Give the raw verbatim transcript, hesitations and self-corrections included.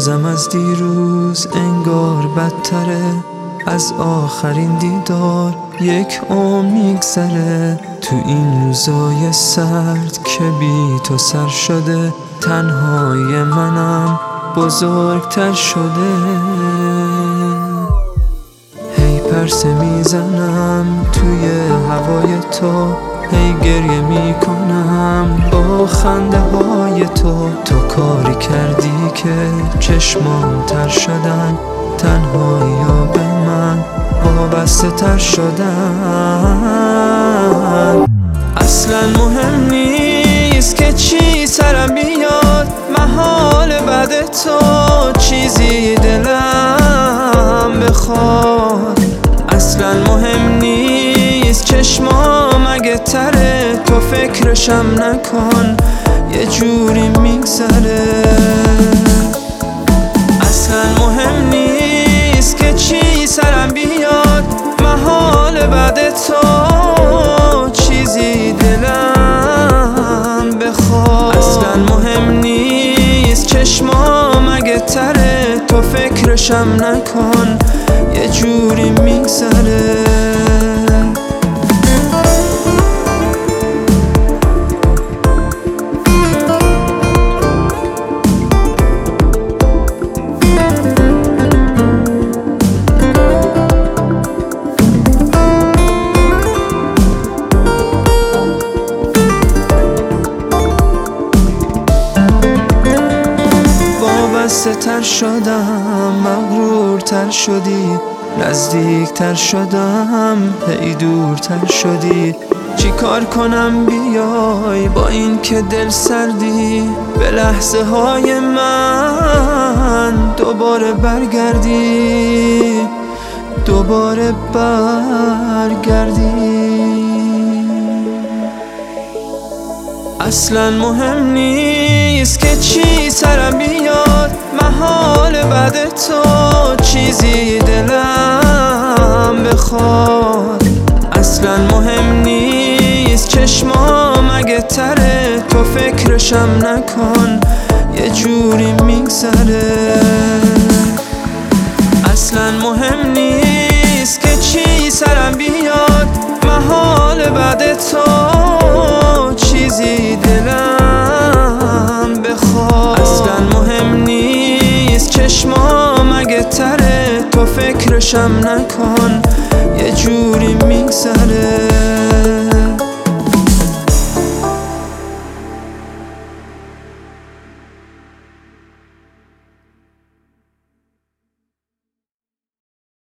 روزم از دیروز انگار بدتره، از آخرین دیدار یک عمر میگذره. تو این روزای سرد که بی تو سر شده، تنهای منم بزرگتر شده. هی پرسه میزنم توی هوای تو، هی گریه میکنم با خنده های تو. تو کاری کردی که چشمام تر شدن، تنهایی به من وابسته تر شدن. اصلا مهم نیست که چی سرم بیاد، محال بعد تو چیزی دلم بخواد. اصلا مهم نیست چشمام اگه تره، تو فکرشم نکن یه جوری میگذره. اصلا مهم نیست که چی سرم بیاد، محال بعد تو چیزی دلم بخواد. اصلا مهم نیست چشمام اگه تره، تو فکرشم نکن یه جوری میگذره. وابسته تر شدم، مغرورتر شدی، نزدیکتر شدم، هی دورتر شدی. چی کار کنم بیای با این که دل سردی، به لحظه های من دوباره برگردی، دوباره برگردی. اصلا مهم نیست که چی سرم بیاد، محال بعد تو چیزی دلم بخواد. اصلا مهم نیست چشمام اگه تره، تو فکرشم نکن یه جوری میگذره. اصلا مهم نیست که چی سرم بیاد، محال بعد تو چیزی دلم بخواد. اصلا مهم نیست چشمام اگه تره، تو فکرشم نکن یه جوری میگذره.